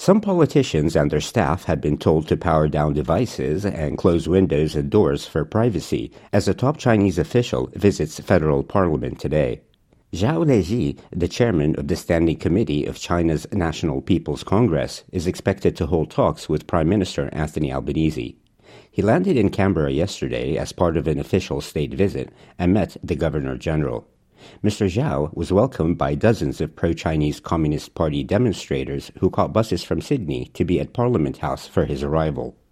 Some politicians and their staff had been told to power down devices and close windows and doors for privacy as a top Chinese official visits federal parliament today. Zhao Leji, the chairman of the Standing Committee of China's National People's Congress, is expected to hold talks with Prime Minister Anthony Albanese. He landed in Canberra yesterday as part of an official state visit and met the Governor-General. Mr. Zhao was welcomed by dozens of pro-Chinese Communist Party demonstrators who caught buses from Sydney to be at Parliament House for his arrival.